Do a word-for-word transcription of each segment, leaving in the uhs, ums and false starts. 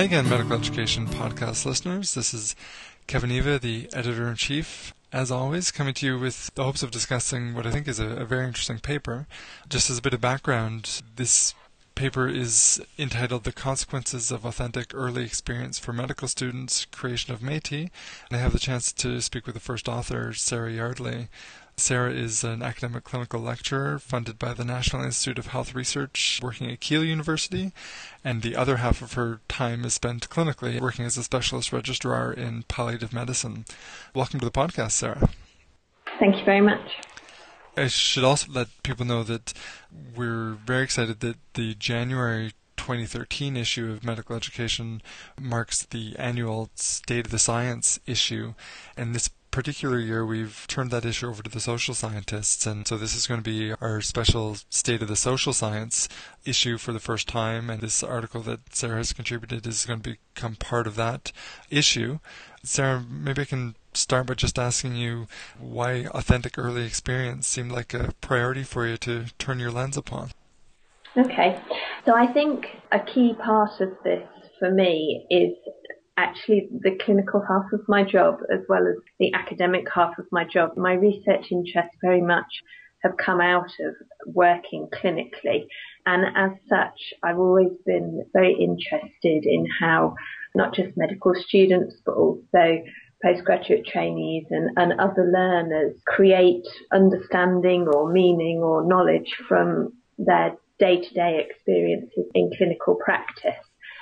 Hi again, Medical Education Podcast listeners. This is Kevin Eva, the Editor-in-Chief, as always, coming to you with the hopes of discussing what I think is a, a very interesting paper. Just as a bit of background, this paper is entitled The Consequences of Authentic Early Experience for Medical Students, Creation of Métis, and I have the chance to speak with the first author, Sarah Yardley. Sarah is an academic clinical lecturer funded by the National Institute of Health Research, working at Keele University, and the other half of her time is spent clinically, working as a specialist registrar in palliative medicine. Welcome to the podcast, Sarah. Thank you very much. I should also let people know that we're very excited that the January twenty thirteen issue of Medical Education marks the annual State of the Science issue, and this particular year we've turned that issue over to the social scientists, and so this is going to be our special State of the Social Science issue for the first time, and this article that Sarah has contributed is going to become part of that issue. Sarah, maybe I can start by just asking you why authentic early experience seemed like a priority for you to turn your lens upon. Okay, so I think a key part of this for me is actually the clinical half of my job as well as the academic half of my job. My research interests very much have come out of working clinically, and as such I've always been very interested in how not just medical students but also postgraduate trainees and, and other learners create understanding or meaning or knowledge from their day-to-day experiences in clinical practice.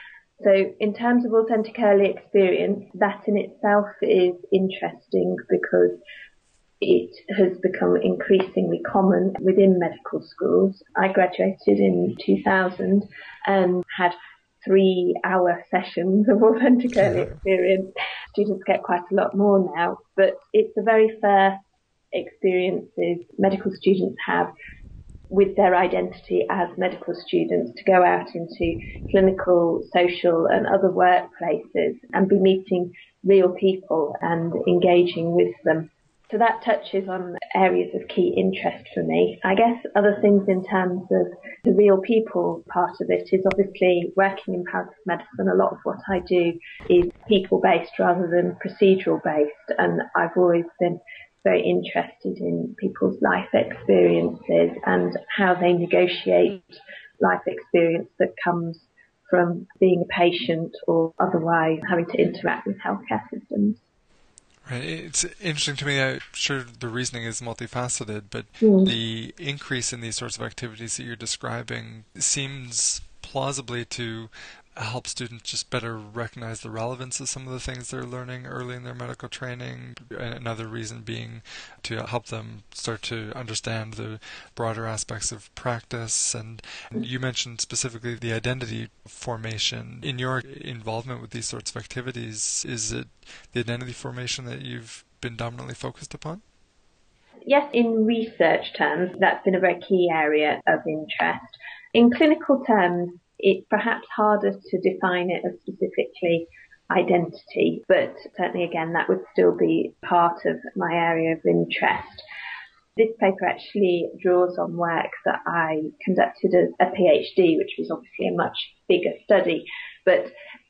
So in terms of authentic early experience, that in itself is interesting because it has become increasingly common within medical schools. I graduated in two thousand and had three hour sessions of authentic early experience. Students get quite a lot more now, but it's a very fair experiences medical students have with their identity as medical students to go out into clinical, social and other workplaces and be meeting real people and engaging with them. So that touches on areas of key interest for me. I guess other things in terms of the real people part of it is obviously working in palliative medicine. A lot of what I do is people-based rather than procedural-based, and I've always been very interested in people's life experiences and how they negotiate life experience that comes from being a patient or otherwise having to interact with healthcare systems. Right. It's interesting to me. I'm sure the reasoning is multifaceted, but mm. the increase in these sorts of activities that you're describing seems plausibly to help students just better recognize the relevance of some of the things they're learning early in their medical training. Another reason being to help them start to understand the broader aspects of practice. And you mentioned specifically the identity formation. In your involvement with these sorts of activities, is it the identity formation that you've been dominantly focused upon? Yes, in research terms, that's been a very key area of interest. In clinical terms, it's perhaps harder to define it as specifically identity, but certainly again that would still be part of my area of interest. This paper actually draws on work that I conducted as a PhD, which was obviously a much bigger study, but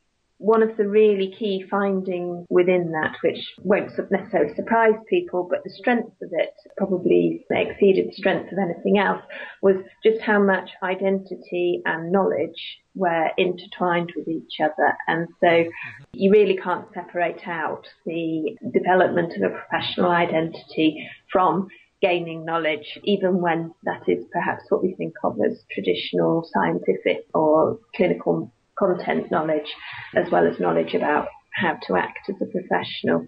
one of the really key findings within that, which won't necessarily surprise people, but the strength of it probably exceeded the strength of anything else, was just how much identity and knowledge were intertwined with each other. And so you really can't separate out the development of a professional identity from gaining knowledge, even when that is perhaps what we think of as traditional scientific or clinical content knowledge, as well as knowledge about how to act as a professional.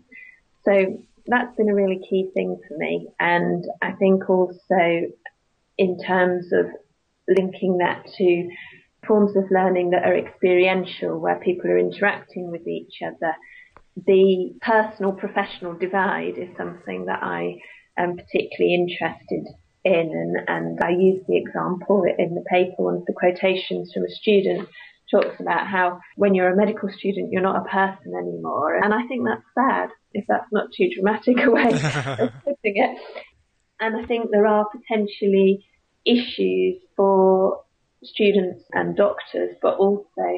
So that's been a really key thing for me. And I think also in terms of linking that to forms of learning that are experiential, where people are interacting with each other, the personal-professional divide is something that I am particularly interested in. And, and I use the example in the paper, one of the quotations from a student talks about how when you're a medical student, you're not a person anymore. And I think that's sad, if that's not too dramatic a way of putting it. And I think there are potentially issues for students and doctors, but also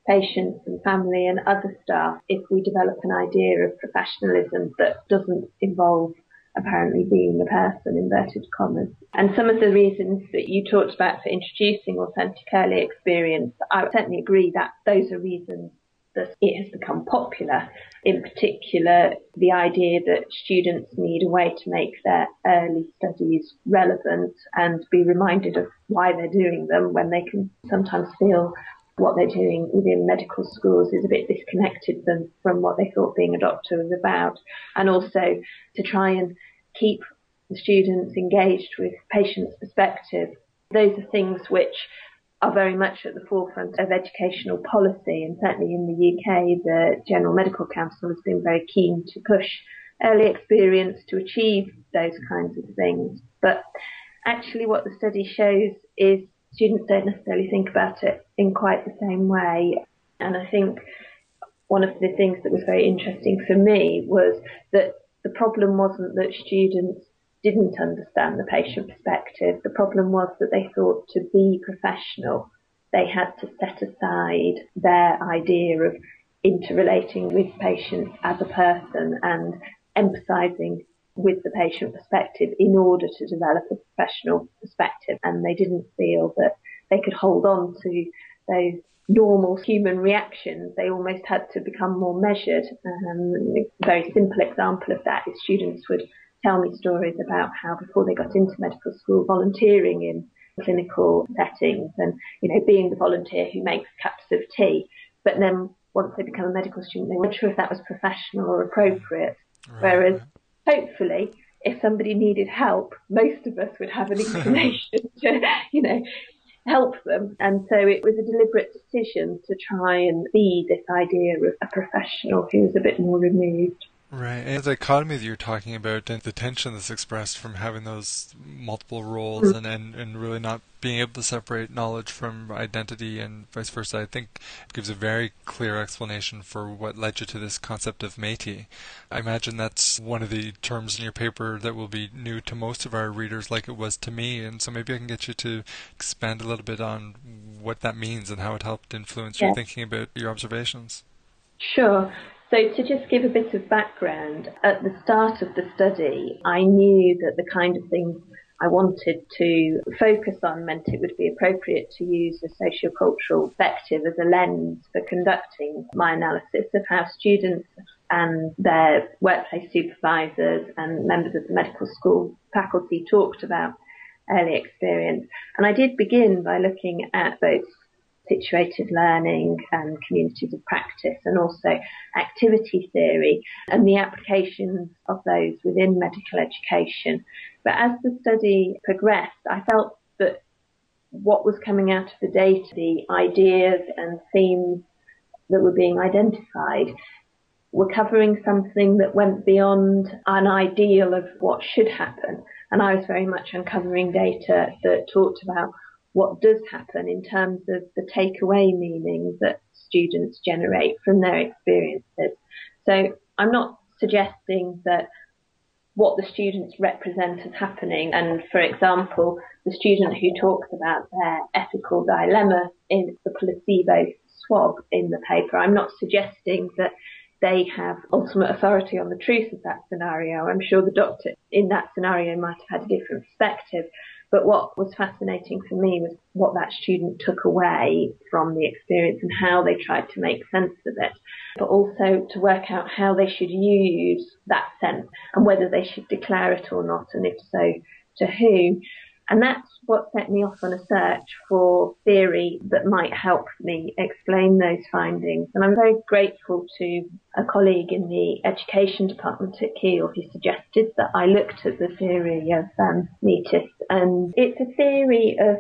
patients and family and other staff if we develop an idea of professionalism that doesn't involve apparently being the person, inverted commas. And some of the reasons that you talked about for introducing authentic early experience, I certainly agree that those are reasons that it has become popular. In particular, the idea that students need a way to make their early studies relevant and be reminded of why they're doing them when they can sometimes feel what they're doing within medical schools is a bit disconnected from, from what they thought being a doctor was about. And also to try and keep the students engaged with patients' perspective. Those are things which are very much at the forefront of educational policy, and certainly in the U K, the General Medical Council has been very keen to push early experience to achieve those kinds of things. But actually what the study shows is students don't necessarily think about it in quite the same way. And I think one of the things that was very interesting for me was that the problem wasn't that students didn't understand the patient perspective. The problem was that they thought to be professional, they had to set aside their idea of interrelating with patients as a person and empathizing with the patient perspective in order to develop a professional perspective. And they didn't feel that they could hold on to those normal human reactions. They almost had to become more measured. Um, a very simple example of that is students would tell me stories about how before they got into medical school, volunteering in clinical settings and, you know, being the volunteer who makes cups of tea. But then once they become a medical student, they weren't sure if that was professional or appropriate. Right. Whereas hopefully, if somebody needed help, most of us would have an inclination to, you know, help them. And so it was a deliberate decision to try and be this idea of a professional who's a bit more removed. Right. And the dichotomy that you're talking about and the tension that's expressed from having those multiple roles mm. and, and, and really not being able to separate knowledge from identity and vice versa, I think it gives a very clear explanation for what led you to this concept of Métis. I imagine that's one of the terms in your paper that will be new to most of our readers like it was to me. And so maybe I can get you to expand a little bit on what that means and how it helped influence yeah. your thinking about your observations. Sure. So to just give a bit of background, at the start of the study, I knew that the kind of things I wanted to focus on meant it would be appropriate to use a sociocultural perspective as a lens for conducting my analysis of how students and their workplace supervisors and members of the medical school faculty talked about early experience. And I did begin by looking at both situated learning and communities of practice and also activity theory and the applications of those within medical education. But as the study progressed, I felt that what was coming out of the data, the ideas and themes that were being identified, were covering something that went beyond an ideal of what should happen. And I was very much uncovering data that talked about what does happen in terms of the takeaway meaning that students generate from their experiences. So I'm not suggesting that what the students represent as happening, and for example, the student who talks about their ethical dilemma in the placebo swab in the paper, I'm not suggesting that they have ultimate authority on the truth of that scenario. I'm sure the doctor in that scenario might have had a different perspective. But what was fascinating for me was what that student took away from the experience and how they tried to make sense of it, but also to work out how they should use that sense and whether they should declare it or not, and if so, to whom. And that's what set me off on a search for theory that might help me explain those findings. And I'm very grateful to a colleague in the education department at Keele who suggested that I looked at the theory of um, Métis. And it's a theory of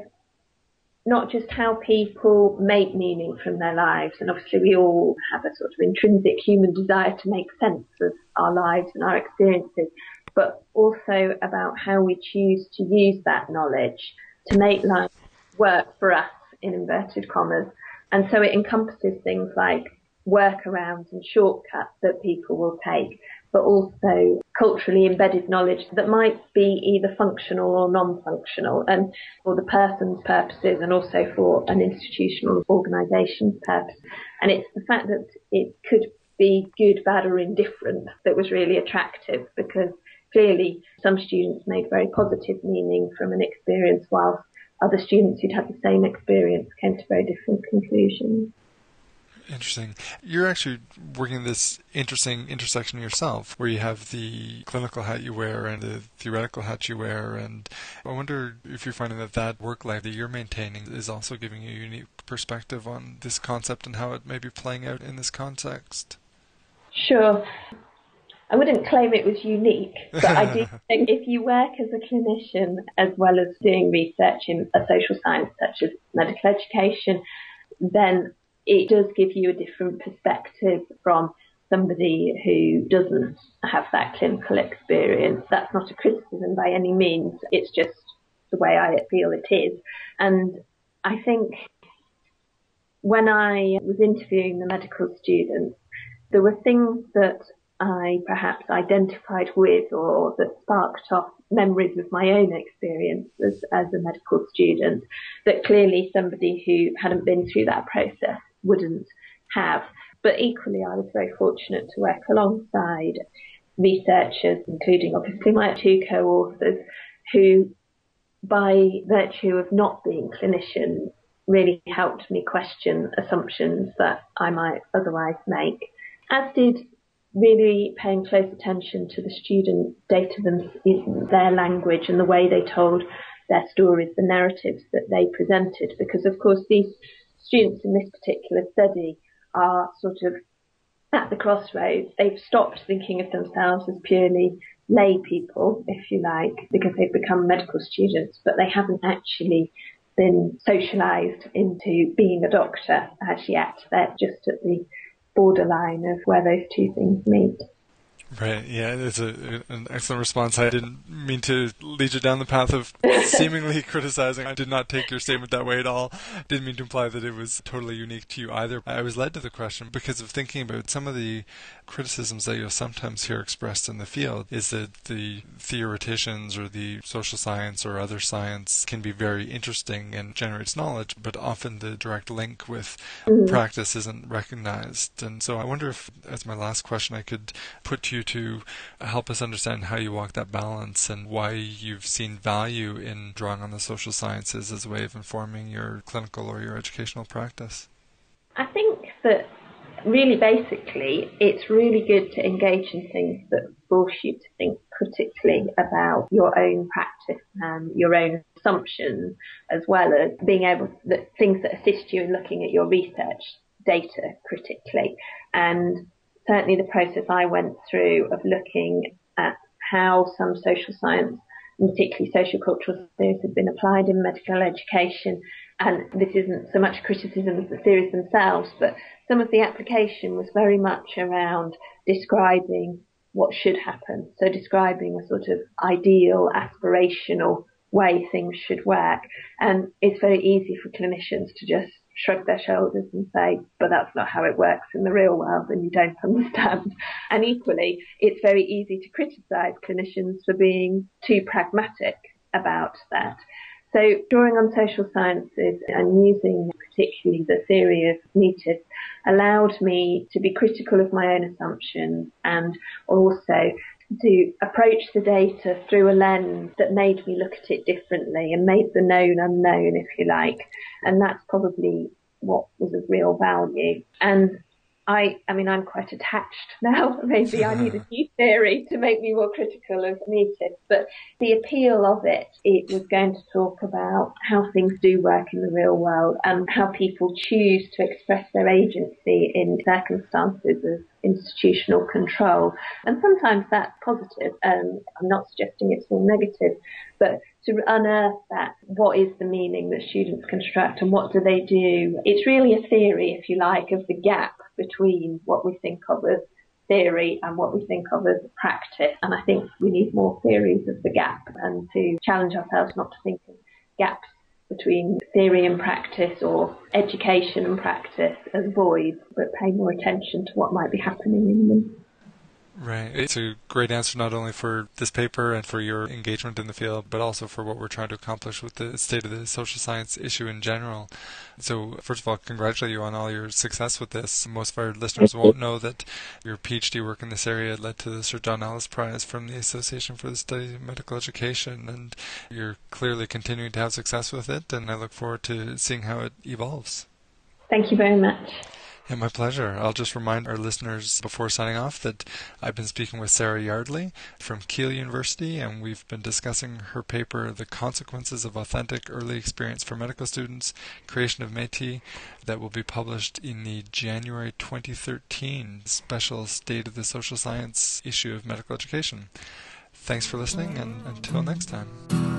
not just how people make meaning from their lives. And obviously we all have a sort of intrinsic human desire to make sense of our lives and our experiences, but also about how we choose to use that knowledge to make life work for us, in inverted commas. And so it encompasses things like workarounds and shortcuts that people will take, but also culturally embedded knowledge that might be either functional or non-functional, and for the person's purposes and also for an institutional organisation's purpose. And it's the fact that it could be good, bad or indifferent that was really attractive, because clearly some students made very positive meaning from an experience, whilst other students who'd had the same experience came to very different conclusions. Interesting. You're actually working this interesting intersection yourself, where you have the clinical hat you wear and the theoretical hat you wear, and I wonder if you're finding that that work life that you're maintaining is also giving you a unique perspective on this concept and how it may be playing out in this context. Sure. I wouldn't claim it was unique, but I do think if you work as a clinician as well as doing research in a social science such as medical education, then it does give you a different perspective from somebody who doesn't have that clinical experience. That's not a criticism by any means. It's just the way I feel it is. And I think when I was interviewing the medical students, there were things that I perhaps identified with or that sparked off memories of my own experience as, as a medical student that clearly somebody who hadn't been through that process wouldn't have. But equally, I was very fortunate to work alongside researchers, including obviously my two co-authors, who by virtue of not being clinicians really helped me question assumptions that I might otherwise make, as did really paying close attention to the student data, them, their language and the way they told their stories, the narratives that they presented. Because, of course, these students in this particular study are sort of at the crossroads. They've stopped thinking of themselves as purely lay people, if you like, because they've become medical students, but they haven't actually been socialised into being a doctor as yet. They're just at the borderline of where those two things meet. Right, yeah, it's a, an excellent response. I didn't mean to lead you down the path of seemingly criticizing. I did not take your statement that way at all. Didn't mean to imply that it was totally unique to you either. I was led to the question because of thinking about some of the criticisms that you'll sometimes hear expressed in the field is that the theoreticians or the social science or other science can be very interesting and generates knowledge, but often the direct link with mm. practice isn't recognized. And so I wonder if, as my last question, I could put to you to help us understand how you walk that balance and why you've seen value in drawing on the social sciences as a way of informing your clinical or your educational practice. I think that really basically it's really good to engage in things that force you to think critically about your own practice and your own assumptions, as well as being able to, things that assist you in looking at your research data critically. And certainly the process I went through of looking at how some social science, and particularly social cultural theories, have been applied in medical education. And this isn't so much criticism of the theories themselves, but some of the application was very much around describing what should happen. So describing a sort of ideal, aspirational way things should work. And it's very easy for clinicians to just shrug their shoulders and say, but that's not how it works in the real world and you don't understand. And equally, it's very easy to criticise clinicians for being too pragmatic about that. So drawing on social sciences and using particularly the theory of Metis allowed me to be critical of my own assumptions and also to approach the data through a lens that made me look at it differently and made the known unknown, if you like. And that's probably what was of real value. And I, I mean, I'm quite attached now. Maybe I need a new theory to make me more critical of Metis. But the appeal of it, it was going to talk about how things do work in the real world and how people choose to express their agency in circumstances of institutional control. And sometimes that's positive. Um, I'm not suggesting it's all negative, but to unearth that, what is the meaning that students construct and what do they do? It's really a theory, if you like, of the gap between what we think of as theory and what we think of as practice. And I think we need more theories of the gap and to challenge ourselves not to think of gaps between theory and practice or education and practice as voids, but pay more attention to what might be happening in them. Right. It's a great answer not only for this paper and for your engagement in the field, but also for what we're trying to accomplish with the state of the social science issue in general. So, first of all, congratulate you on all your success with this. Most of our listeners won't know that your PhD work in this area led to the Sir John Ellis Prize from the Association for the Study of Medical Education, and you're clearly continuing to have success with it, and I look forward to seeing how it evolves. Thank you very much. Yeah, my pleasure. I'll just remind our listeners before signing off that I've been speaking with Sarah Yardley from Keele University, and we've been discussing her paper, The Consequences of Authentic Early Experience for Medical Students, Creation of Métis, that will be published in the January twenty thirteen special State of the Social Science issue of Medical Education. Thanks for listening, and until next time.